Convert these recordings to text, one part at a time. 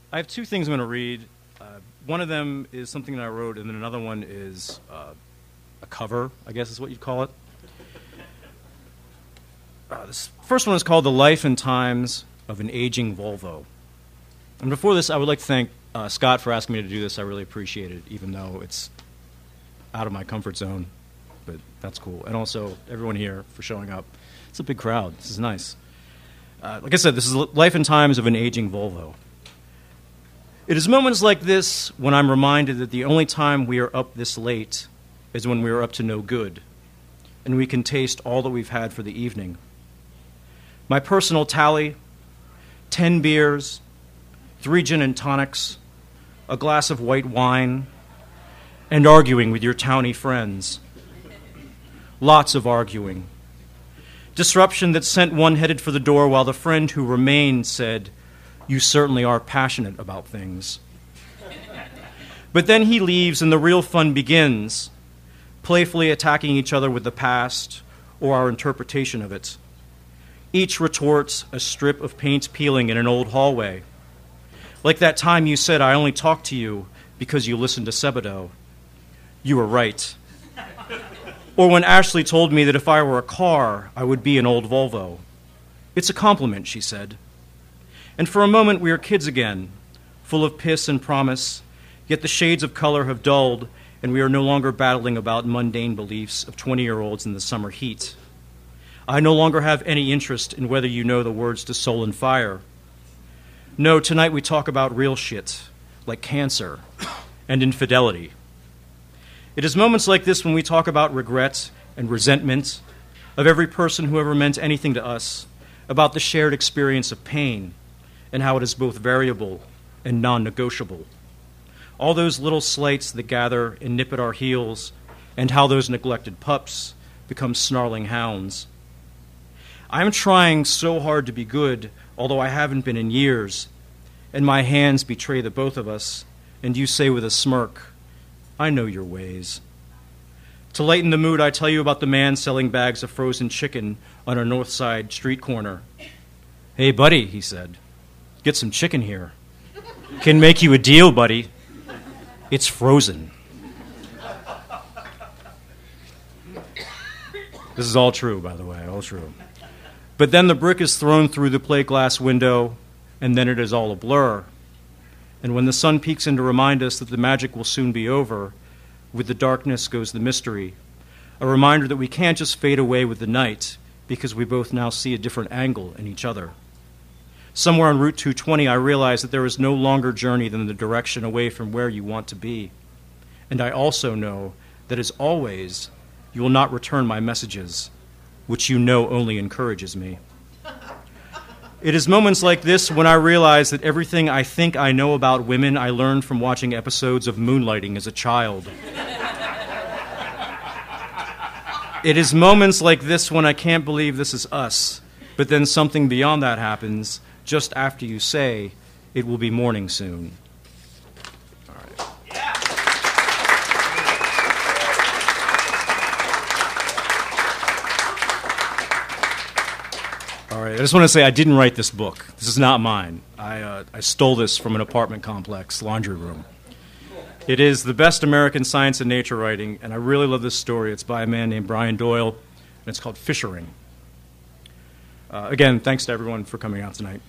I have two things I'm going to read. One of them is something that I wrote, and then another one is a cover, I guess is what you'd call it. This first one is called The Life and Times of an Aging Volvo. And before this, I would like to thank Scott for asking me to do this. I really appreciate it, even though it's out of my comfort zone. But that's cool. And also, everyone here for showing up. It's a big crowd. This is nice. Like I said, this is Life and Times of an Aging Volvo. It is moments like this when I'm reminded that the only time we are up this late is when we are up to no good, and we can taste all that we've had for the evening. My personal tally, 10 beers, 3 gin and tonics, a glass of white wine, and arguing with your towny friends. Lots of arguing. Disruption that sent one headed for the door while the friend who remained said, "You certainly are passionate about things." But then he leaves and the real fun begins, playfully attacking each other with the past or our interpretation of it. Each retorts a strip of paint peeling in an old hallway. Like that time you said I only talked to you because you listened to Sebadoh. You were right. Or when Ashley told me that if I were a car, I would be an old Volvo. It's a compliment, she said. And for a moment we are kids again, full of piss and promise, yet the shades of color have dulled, and we are no longer battling about mundane beliefs of 20-year-olds in the summer heat. I no longer have any interest in whether you know the words to Soul and Fire. No, tonight we talk about real shit, like cancer and infidelity. It is moments like this when we talk about regret and resentment of every person who ever meant anything to us, about the shared experience of pain and how it is both variable and non-negotiable. All those little slights that gather and nip at our heels, and how those neglected pups become snarling hounds. I'm trying so hard to be good, although I haven't been in years, and my hands betray the both of us, and you say with a smirk, "I know your ways." To lighten the mood, I tell you about the man selling bags of frozen chicken on a North Side street corner. "Hey, buddy," he said, "get some chicken here. Can make you a deal, buddy. It's frozen." This is all true, by the way, all true. But then the brick is thrown through the plate glass window, and then it is all a blur. And when the sun peeks in to remind us that the magic will soon be over, with the darkness goes the mystery, a reminder that we can't just fade away with the night because we both now see a different angle in each other. Somewhere on Route 220, I realize that there is no longer journey than the direction away from where you want to be. And I also know that, as always, you will not return my messages, which you know only encourages me. It is moments like this when I realize that everything I think I know about women I learned from watching episodes of Moonlighting as a child. It is moments like this when I can't believe this is us, but then something beyond that happens just after you say, "It will be morning soon." All right. All right, I just want to say I didn't write this book. This is not mine. I stole this from an apartment complex laundry room. It is the best American science and nature writing, and I really love this story. It's by a man named Brian Doyle, and it's called Fishering. Again, thanks to everyone for coming out tonight.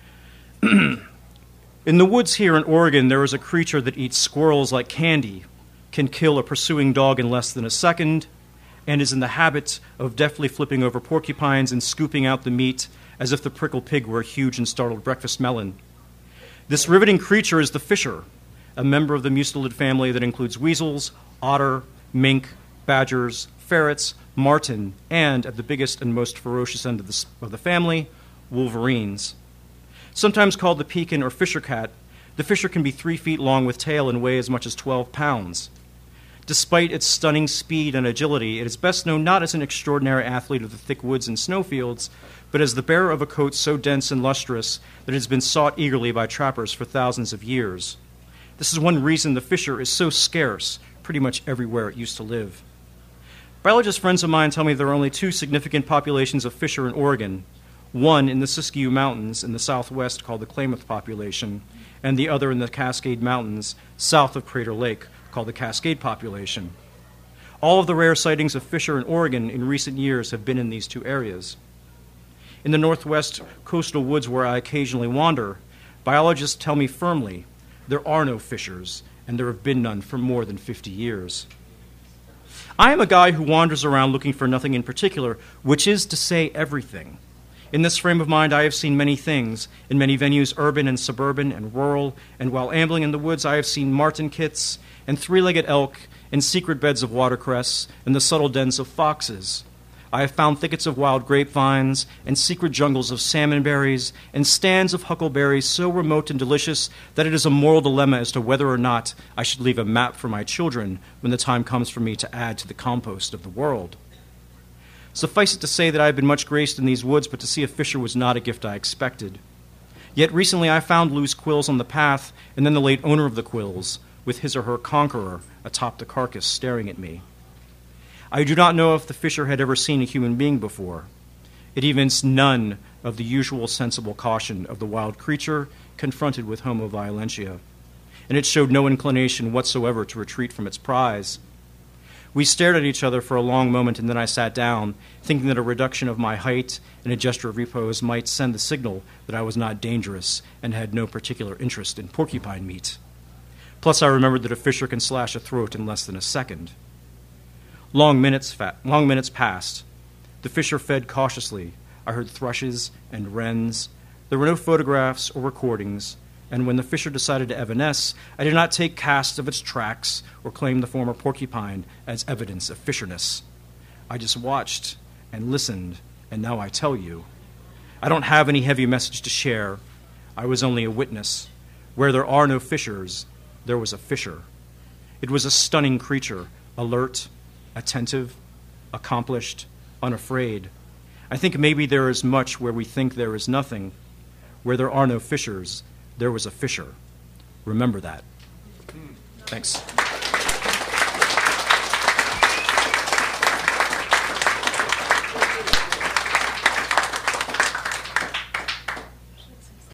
In the woods here in Oregon, there is a creature that eats squirrels like candy, can kill a pursuing dog in less than a second, and is in the habit of deftly flipping over porcupines and scooping out the meat as if the prickle pig were a huge and startled breakfast melon. This riveting creature is the fisher, a member of the mustelid family that includes weasels, otter, mink, badgers, ferrets, marten, and, at the biggest and most ferocious end of the family, wolverines. Sometimes called the pecan or fisher cat, the fisher can be 3 feet long with tail and weigh as much as 12 pounds. Despite its stunning speed and agility, it is best known not as an extraordinary athlete of the thick woods and snowfields, but as the bearer of a coat so dense and lustrous that it has been sought eagerly by trappers for thousands of years. This is one reason the fisher is so scarce pretty much everywhere it used to live. Biologist friends of mine tell me there are only 2 significant populations of fisher in Oregon, one in the Siskiyou Mountains in the southwest called the Klamath population, and the other in the Cascade Mountains south of Crater Lake called the Cascade population. All of the rare sightings of Fisher in Oregon in recent years have been in these two areas. In the northwest coastal woods where I occasionally wander, biologists tell me firmly there are no Fishers, and there have been none for more than 50 years. I am a guy who wanders around looking for nothing in particular, which is to say everything. In this frame of mind, I have seen many things, in many venues, urban and suburban and rural, and while ambling in the woods, I have seen marten kits and three-legged elk and secret beds of watercress and the subtle dens of foxes. I have found thickets of wild grapevines and secret jungles of salmon berries and stands of huckleberries so remote and delicious that it is a moral dilemma as to whether or not I should leave a map for my children when the time comes for me to add to the compost of the world. Suffice it to say that I have been much graced in these woods, but to see a Fisher was not a gift I expected. Yet recently I found loose quills on the path, and then the late owner of the quills, with his or her conqueror atop the carcass staring at me. I do not know if the Fisher had ever seen a human being before. It evinced none of the usual sensible caution of the wild creature confronted with Homo violentia, and it showed no inclination whatsoever to retreat from its prize. We stared at each other for a long moment, and then I sat down, thinking that a reduction of my height and a gesture of repose might send the signal that I was not dangerous and had no particular interest in porcupine meat. Plus, I remembered that a Fisher can slash a throat in less than a second. Long minutes passed. The Fisher fed cautiously. I heard thrushes and wrens. There were no photographs or recordings, and when the Fisher decided to evanesce, I did not take casts of its tracks or claim the former porcupine as evidence of Fisherness. I just watched and listened, and now I tell you. I don't have any heavy message to share. I was only a witness. Where there are no Fishers, there was a Fisher. It was a stunning creature, alert, attentive, accomplished, unafraid. I think maybe there is much where we think there is nothing. Where there are no Fishers, there was a Fisher. Remember that. Thanks.